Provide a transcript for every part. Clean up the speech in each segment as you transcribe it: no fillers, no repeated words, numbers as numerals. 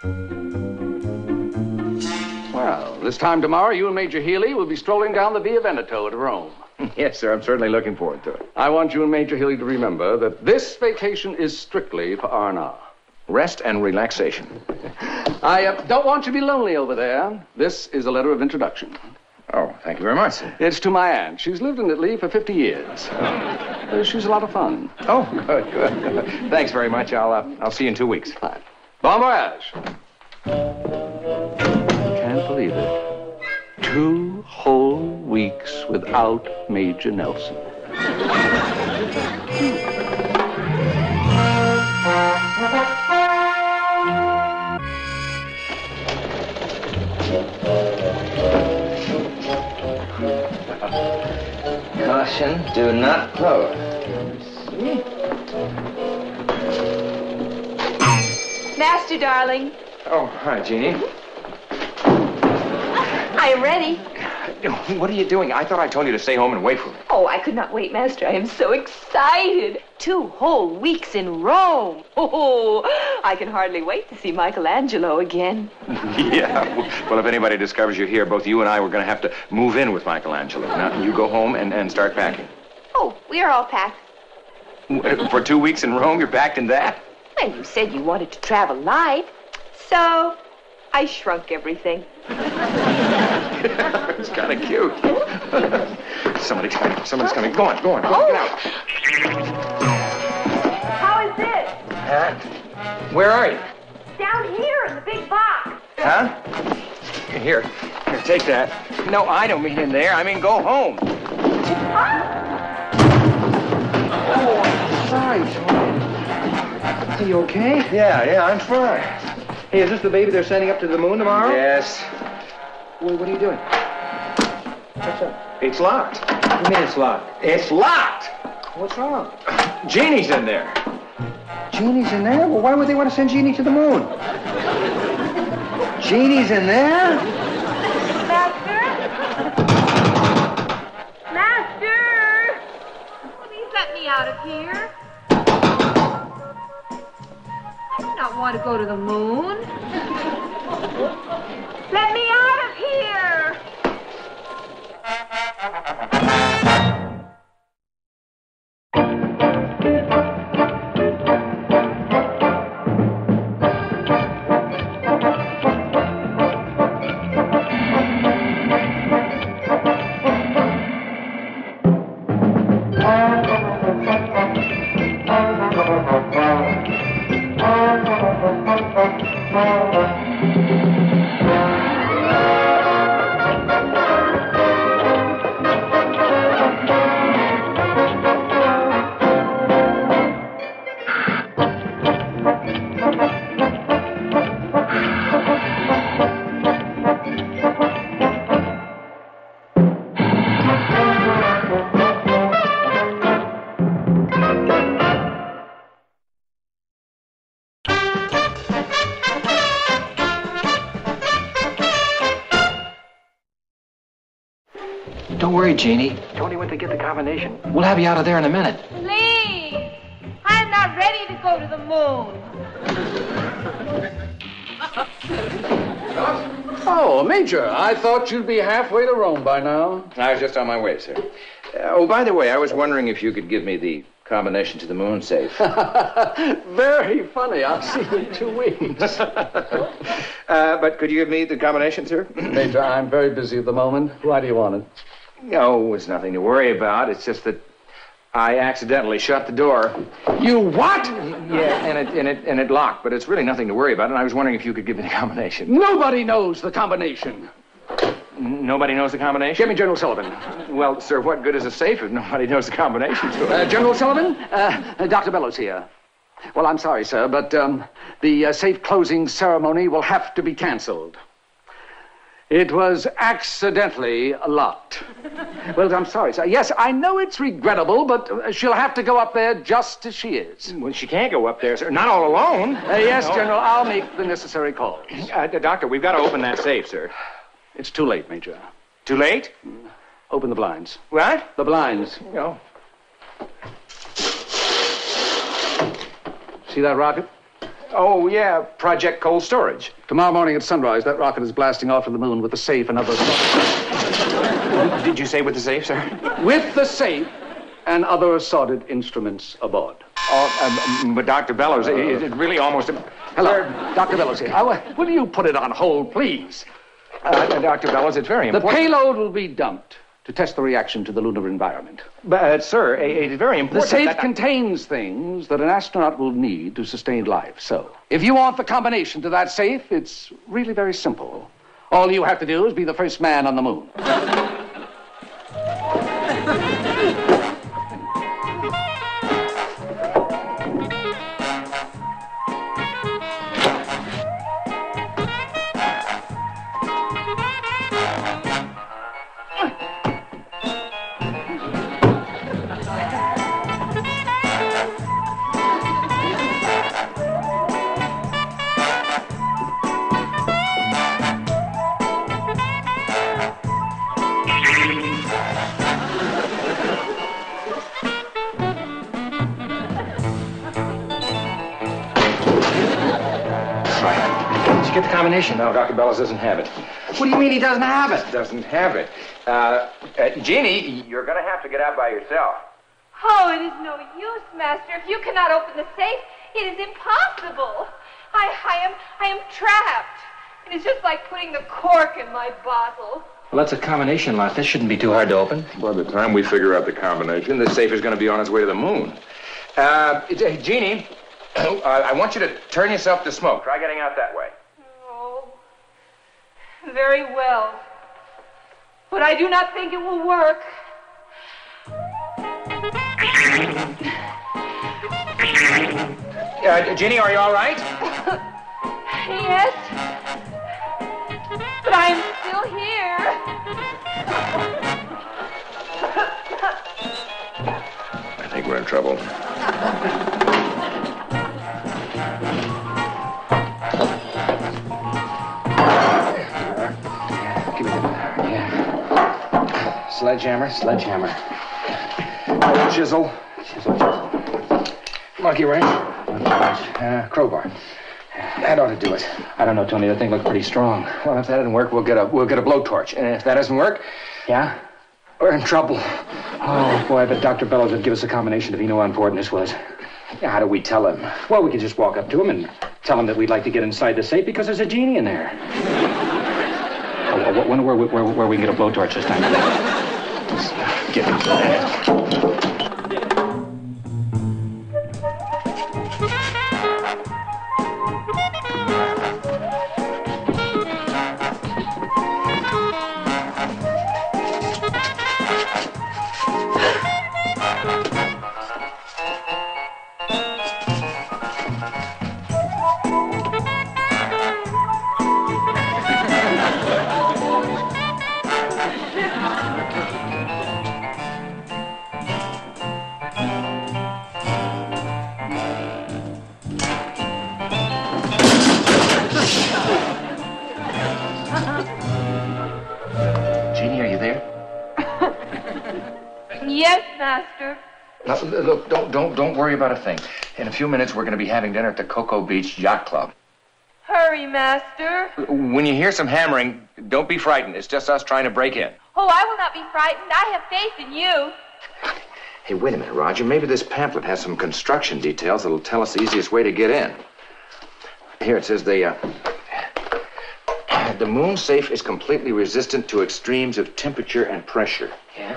Well, this time tomorrow, you and Major Healy will be strolling down the Via Veneto to Rome. Yes, sir. I'm certainly looking forward to it. I want you and Major Healy to remember that this vacation is strictly for R&R. Rest and relaxation. I don't want you to be lonely over there. This is a letter of introduction. Oh, thank you very much, sir. It's to my aunt. She's lived in Italy for 50 years. She's a lot of fun. Oh, good. Thanks very much. I'll see you in 2 weeks. Fine. Bon voyage. Can't believe it. 2 whole weeks without Major Nelson. Caution, do not lower. Master, darling. Oh, hi, Jeannie. I am ready. What are you doing? I thought I told you to stay home and wait for me. Oh, I could not wait, Master. I am so excited. 2 whole weeks in Rome. Oh, I can hardly wait to see Michelangelo again. Yeah. Well, if anybody discovers you're here, both you and I were going to have to move in with Michelangelo. Now, you go home and start packing. Oh, we are all packed. For 2 weeks in Rome, you're packed in that? Well, you said you wanted to travel light. So, I shrunk everything. It's kind of cute. Somebody's coming. Go on, get out. How is this? Where are you? Down here in the big box. Huh? Here, take that. No, I don't mean in there. I mean go home. Oh, sorry. Are you okay? Yeah, I'm fine. Hey, is this the baby they're sending up to the moon tomorrow? Yes. Well, what are you doing? What's up? It's locked. What do you mean it's locked? It's locked! What's wrong? Jeannie's in there. Jeannie's in there? Well, why would they want to send Jeannie to the moon? Jeannie's in there? Master! Please let me out of here. I do not want to go to the moon. Let me out of here! Don't worry, Jeannie. Tony went to get the combination. We'll have you out of there in a minute. Please! I'm not ready to go to the moon. Oh, Major, I thought you'd be halfway to Rome by now. I was just on my way, sir. Oh, by the way, I was wondering if you could give me the combination to the moon safe. Very funny. I'll see you in 2 weeks. But could you give me the combination, sir? Major, I'm very busy at the moment. Why do you want it? No, it's nothing to worry about. It's just that I accidentally shut the door. You what? Yeah, and it locked, but it's really nothing to worry about, and I was wondering if you could give me the combination. Nobody knows the combination. Nobody knows the combination? Give me General Sullivan. Well, sir, what good is a safe if nobody knows the combination to it? General Sullivan, Dr. Bellows here. Well, I'm sorry, sir, but the safe closing ceremony will have to be canceled. It was accidentally locked. Well, I'm sorry, sir. Yes, I know it's regrettable, but she'll have to go up there just as she is. Well, she can't go up there, sir. Not all alone. Yes, no. General, I'll make the necessary calls. Doctor, we've got to open that safe, sir. It's too late, Major. Too late? Open the blinds. What? The blinds. No. See that rocket? Oh, yeah, Project Cold Storage. Tomorrow morning at sunrise, that rocket is blasting off to the moon with the safe and other... Did you say with the safe, sir? With the safe and other assorted instruments aboard. Oh, but Dr. Bellows, it really almost... Hello, Dr. Bellows here. Will you put it on hold, please? Dr. Bellows, it's very important. The payload will be dumped to test the reaction to the lunar environment. But, sir, it's very important. The safe contains things that an astronaut will need to sustain life. So, if you want the combination to that safe, it's really very simple. All you have to do is be the first man on the moon. Get the combination. No, Dr. Bellows doesn't have it. What do you mean he doesn't have it? Doesn't have it. Jeannie, you're going to have to get out by yourself. Oh, it is no use, Master. If you cannot open the safe, it is impossible. I am trapped. It is just like putting the cork in my bottle. Well, that's a combination lock. That shouldn't be too hard to open. By the time we figure out the combination, The safe is going to be on its way to the moon. Jeannie, I want you to turn yourself to smoke. Try getting out that way. Very well. But I do not think it will work. Jeannie, are you all right? Yes. But I am still here. I think we're in trouble. Sledgehammer. Chisel. Monkey wrench. Crowbar. That ought to do it. I don't know, Tony. That thing looked pretty strong. Well, if that doesn't work, we'll get a blowtorch. And if that doesn't work, Yeah? we're in trouble. Oh, boy, I bet Dr. Bellows would give us a combination if he knew how important this was. Yeah, how do we tell him? Well, we could just walk up to him and tell him that we'd like to get inside the safe because there's a genie in there. I wonder where we can get a blowtorch this time. Get inside. Jeannie, are you there? Yes, Master. Now, look, don't worry about a thing. In a few minutes, we're going to be having dinner at the Cocoa Beach Yacht Club. Hurry, Master. When you hear some hammering, don't be frightened. It's just us trying to break in. Oh, I will not be frightened. I have faith in you. Hey, wait a minute, Roger. Maybe this pamphlet has some construction details that'll tell us the easiest way to get in. Here, it says the moon safe is completely resistant to extremes of temperature and pressure. Yeah?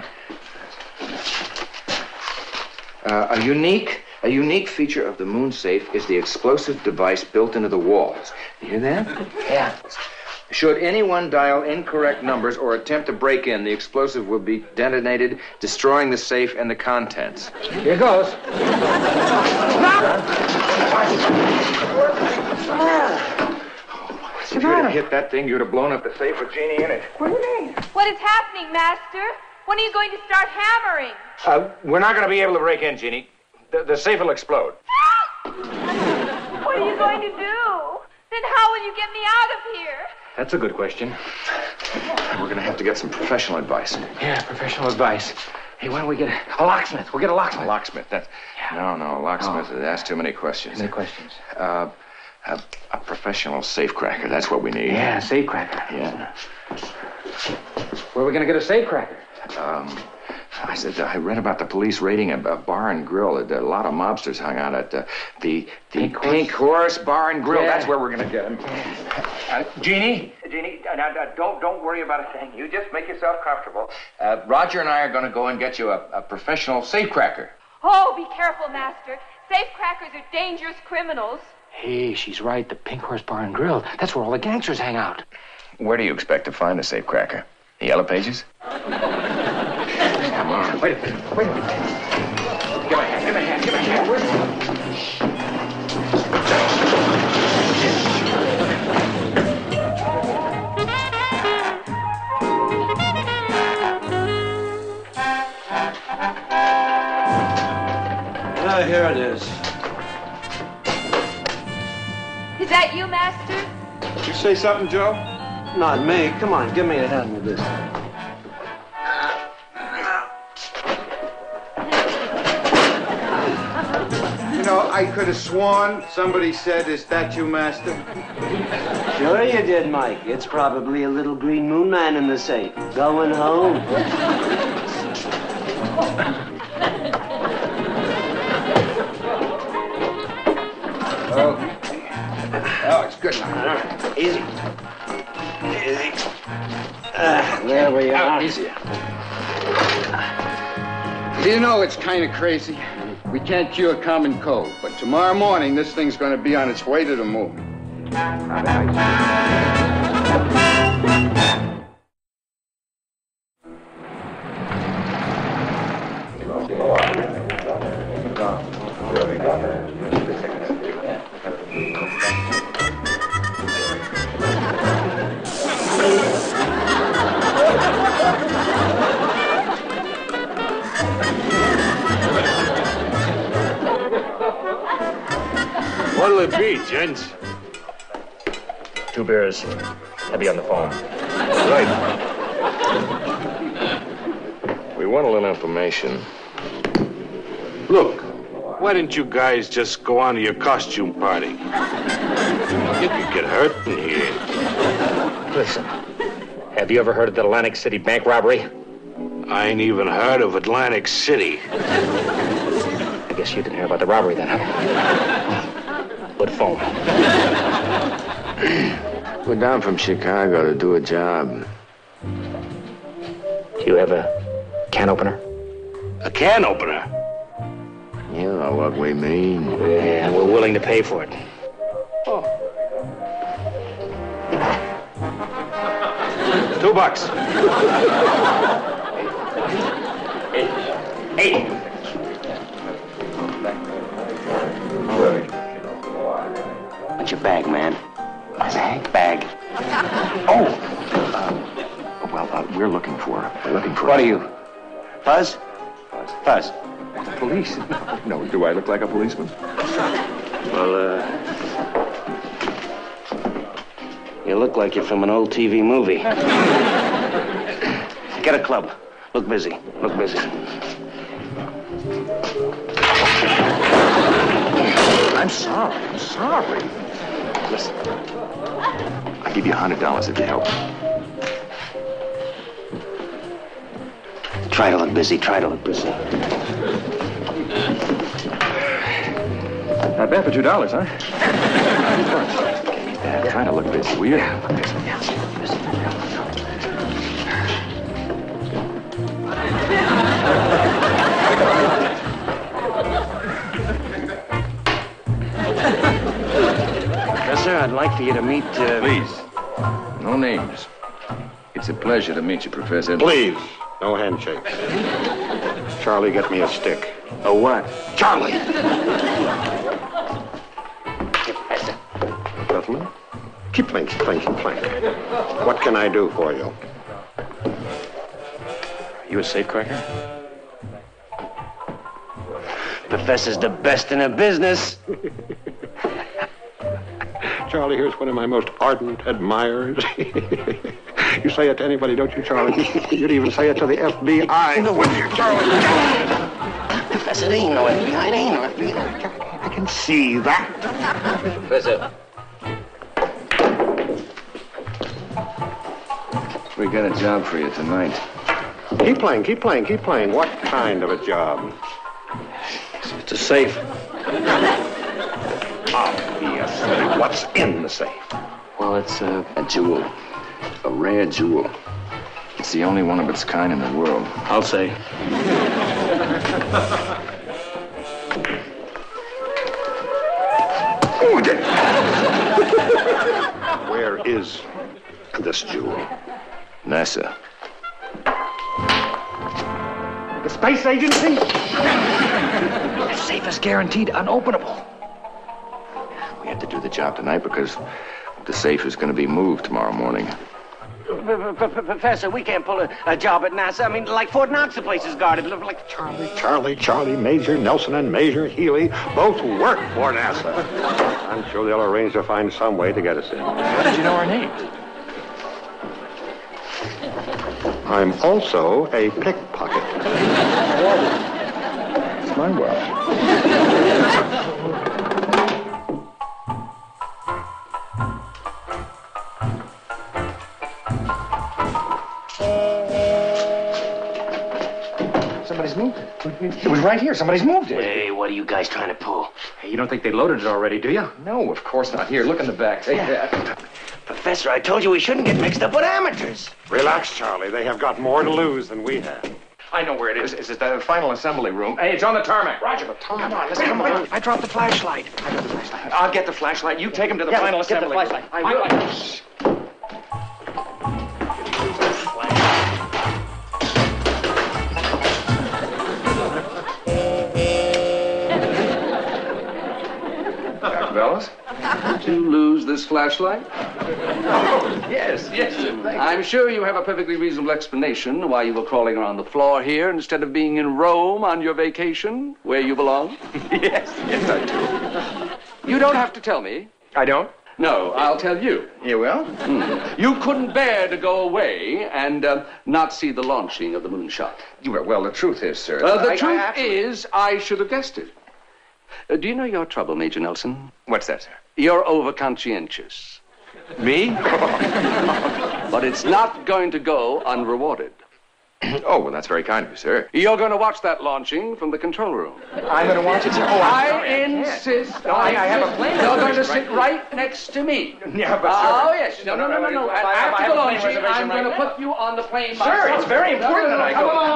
A unique feature of the moon safe is the explosive device built into the walls. You hear that? Yeah. Should anyone dial incorrect numbers or attempt to break in, the explosive will be detonated, destroying the safe and the contents. Here goes. If you had hit that thing, you'd have blown up the safe with Jeannie in it. What is happening, Master? When are you going to start hammering? We're not going to be able to break in, Jeannie. The safe will explode. What are you going to do? Then how will you get me out of here? That's a good question. We're going to have to get some professional advice. Yeah, professional advice. Hey, why don't we get a locksmith? We'll get a locksmith. A locksmith. No, locksmith. That's too many questions. Any questions? A professional safecracker. That's what we need. Yeah, safecracker. Yeah. Where are we going to get a safecracker? I read about the police raiding a bar and grill. A lot of mobsters hung out at the Pink Horse Bar and Grill. Yeah. That's where we're going to get them. Jeannie, don't worry about a thing. You just make yourself comfortable. Roger and I are going to go and get you a professional safecracker. Oh, be careful, Master. Safecrackers are dangerous criminals. Hey, she's right. The Pink Horse Bar and Grill. That's where all the gangsters hang out. Where do you expect to find a safecracker? The Yellow Pages? Come on. Wait a minute. Give me a hand. Here it is. Is that you, Master? You say something, Joe? Not me. Come on, give me a hand with this. You know, I could have sworn somebody said, "Is that you, Master?" Sure you did, Mike. It's probably a little green moon man in the safe. Going home. Oh, it's good now. Easy. There we are. Easy. You know, it's kind of crazy. We can't cure common cold, but tomorrow morning, this thing's going to be on its way to the moon. What'll it be, gents? 2 beers. Heavy on the phone. Right. We want a little information. Look, why didn't you guys just go on to your costume party? You could get hurt in here. Listen, have you ever heard of the Atlantic City bank robbery? I ain't even heard of Atlantic City. I guess you didn't hear about the robbery then, huh? Good phone. We're down from Chicago to do a job. Do you have a can opener? A can opener? You know what we mean. Yeah, we're willing to pay for it. Oh. $2. Hey. What's your bag, man? Bag. Oh! We're looking for... What are you? Fuzz? Fuzz. Police? No, do I look like a policeman? Well, you look like you're from an old TV movie. Get a club. Look busy. Look busy. I'm sorry. Listen, I'll give you $100 if you help. Try to look busy. Not bad for $2, huh? Try to look busy, will you? Yes, sir. I'd like for you to meet... Please. No names. It's a pleasure to meet you, Professor. Please, no handshakes. Charlie, get me a stick. A what? Charlie! Gentlemen, keep things plain. What can I do for you? You a safecracker? Professor's the best in the business. Charlie, here's one of my most ardent admirers. You say it to anybody, don't you, Charlie? You'd even say it to the FBI. No, would you, Charlie? Professor, there ain't no FBI. There ain't no FBI. I can see that. Professor, We got a job for you tonight. Keep playing, keep playing, keep playing. What kind of a job? It's a safe. Obviously. What's in the safe? Well, it's A jewel. A rare jewel. It's the only one of its kind in the world. I'll say. Where is this jewel? NASA. The space agency? The safe is guaranteed unopenable. We had to do the job tonight because the safe is going to be moved tomorrow morning. Professor, we can't pull a job at NASA. I mean, like Fort Knox, the place is guarded. Like Charlie, Major Nelson and Major Healy both work for NASA. I'm sure they'll arrange to find some way to get us in. How did you know our names? I'm also a pickpocket. It's my world. Somebody's moved it. It was right here. Somebody's moved it. Hey, what are you guys trying to pull? Hey, you don't think they loaded it already, do you? No, of course not. Here, look in the back. Take that. Professor, I told you we shouldn't get mixed up with amateurs. Relax, Charlie. They have got more to lose than we have. I know where it is. It's at the final assembly room. Hey, it's on the tarmac. Roger, the tarmac. Come on, let's come on. I dropped the flashlight. I'll get the flashlight. You take him to the final assembly. Get the flashlight. I will. Dr. Bellows? Did you lose this flashlight? Yes. I'm sure you have a perfectly reasonable explanation why you were crawling around the floor here instead of being in Rome on your vacation, where you belong. Yes, I do. You don't have to tell me. I don't? No, I'll tell you. You will? You couldn't bear to go away and not see the launching of the moonshot. Well, the truth is, sir. The truth is, I should have guessed it. Do you know your trouble, Major Nelson? What's that, sir? You're overconscientious. Me? But it's not going to go unrewarded. Oh, well, that's very kind of you, sir. You're going to watch that launching from the control room. I'm going to watch it, sir. Oh, I insist. No, I have a plane You're going to reservation sit right next to me. Yeah, but Oh, sir. yes. No. I After have the a plane launching, reservation I'm going to right put you on the plane. Sir, it's very important that I go. Come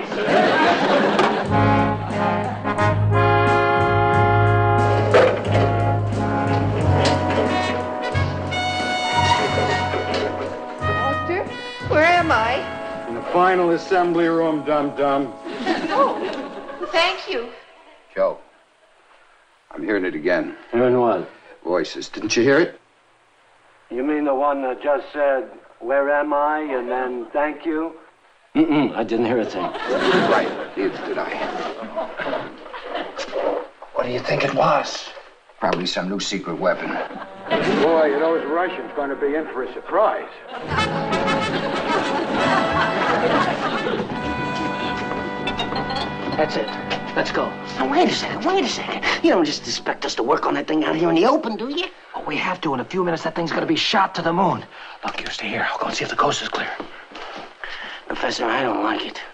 Doctor, where am I? In the final assembly room, dum-dum. Oh, thank you. Joe, I'm hearing it again. Hearing what? Voices. Didn't you hear it? You mean the one that just said, "Where am I?" and then "Thank you"? I didn't hear a thing. Right. Neither did I. What do you think it was? Probably some new secret weapon. Boy, those Russians going to be in for a surprise. That's it. Let's go. Now, wait a second. You don't just expect us to work on that thing out here in the open, do you? Oh, we have to. In a few minutes, that thing's going to be shot to the moon. Look, you stay here. I'll go and see if the coast is clear. Professor, I don't like it.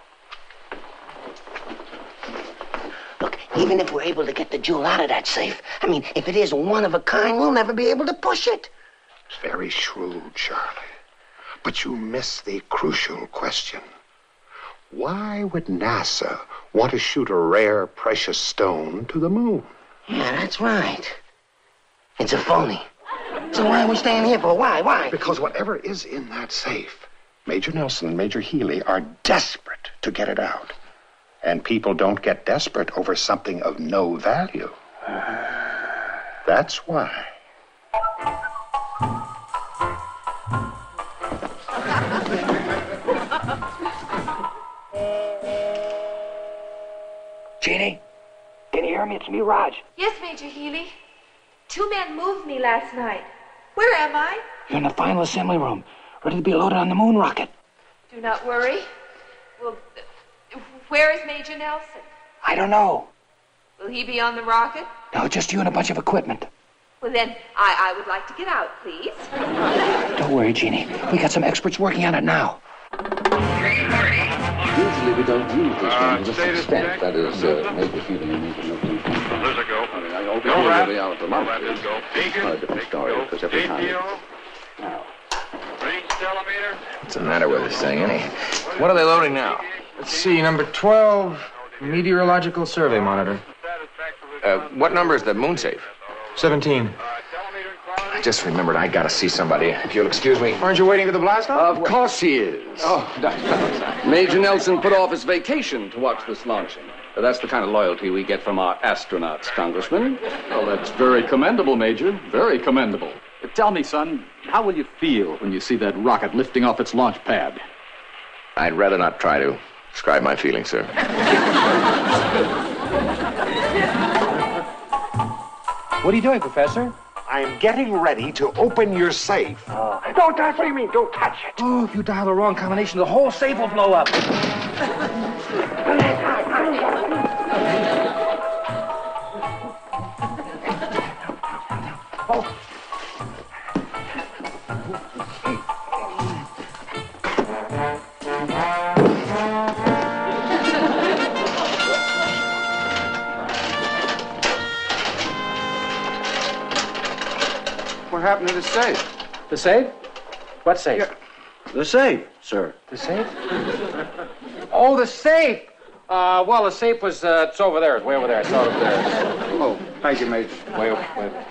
Look, even if we're able to get the jewel out of that safe, I mean, if it is one of a kind, we'll never be able to push it. Very shrewd, Charlie. But you miss the crucial question. Why would NASA want to shoot a rare, precious stone to the moon? Yeah, that's right. It's a phony. So why are we staying here for? Why? Because whatever is in that safe, Major Nelson and Major Healy are desperate to get it out. And people don't get desperate over something of no value. That's why. Jeannie? Can you hear me? It's me, Raj. Yes, Major Healy. 2 men moved me last night. Where am I? You're in the final assembly room, ready to be loaded on the moon rocket. Do not worry. Well, where is Major Nelson? I don't know. Will he be on the rocket? No, just you and a bunch of equipment. Well, then, I would like to get out, please. Don't worry, Jeannie. We got some experts working on it now. Usually we don't use this one to this extent. That is, make the feeling and make no contact. There's a go. I mean, I hope you'll be out of the month. It's a different story, because every time... Now. What's the matter with this thing, any? What are they loading now? Let's see, number 12, meteorological survey monitor. What number is the moon safe? 17. I just remembered I gotta see somebody. If you'll excuse me. Aren't you waiting for the blast-off? Of course he is. Oh, Major Nelson put off his vacation to watch this launching. That's the kind of loyalty we get from our astronauts, Congressman. Well, that's very commendable, Major. Very commendable. Tell me, son, how will you feel when you see that rocket lifting off its launch pad? I'd rather not try to describe my feelings, sir. What are you doing, Professor? I'm getting ready to open your safe. Don't touch it. What do you mean, don't touch it? Oh, if you dial the wrong combination, the whole safe will blow up. What happened to the safe? The safe? What safe? Yeah. The safe, sir. The safe? Oh, the safe! Well, the safe was, it's over there. It's way over there. It's over there. Oh, thank you, Major. Way over.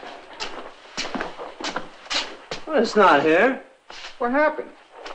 Well, it's not here. What happened?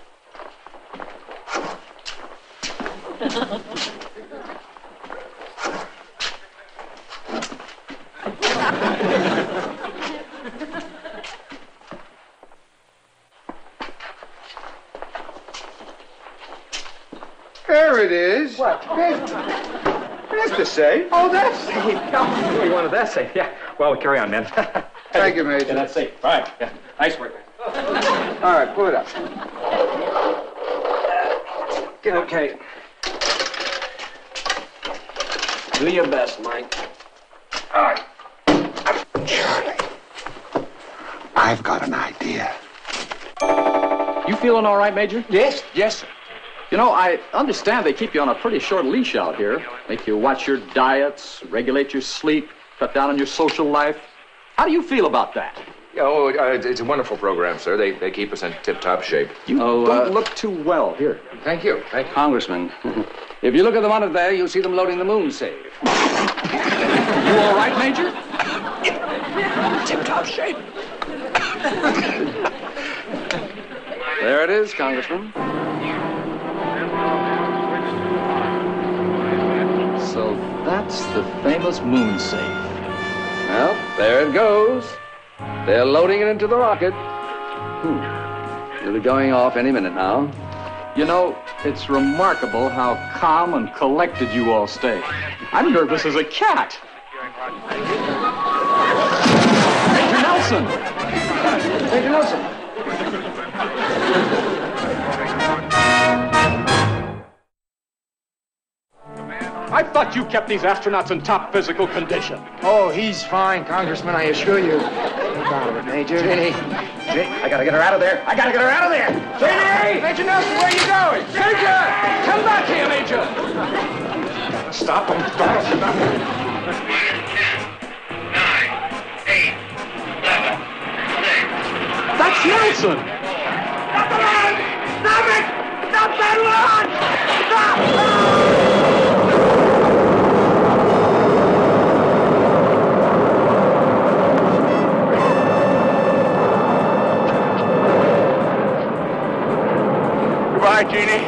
There it is. What? That's the safe. Oh, that's safe. Oh, you wanted that safe? Yeah. Well, carry on, man. Thank you, Major. Yeah, that's safe. All right. Yeah. Nice work. All right, pull it up. Okay. Do your best, Mike. All right. Charlie, I've got an idea. You feeling all right, Major? Yes? Yes, sir. You know, I understand they keep you on a pretty short leash out here. Make you watch your diets, regulate your sleep, cut down on your social life. How do you feel about that? Oh, it's a wonderful program, sir. They keep us in tip-top shape. You don't look too well. Here. Thank you. Thank you. Congressman, if you look at the monitor there, you'll see them loading the moon safe. You all right, Major? Tip-top shape. There it is, Congressman. So that's the famous moon safe. Well, there it goes. They're loading it into the rocket. It'll be going off any minute now. You know, it's remarkable how calm and collected you all stay. I'm nervous as a cat. Major Nelson! Major Nelson! I thought you kept these astronauts in top physical condition. Oh, he's fine, Congressman, I assure you. No problem, Major. Jenny, I gotta get her out of there. Jenny! Major Nelson, where are you going? Major! Come back here, Major! Stop him. Stop him. 10, 9, 8, 7, 6. That's Nelson! Stop the launch! Stop it! Stop that launch! Stop! Goodbye, Jeannie.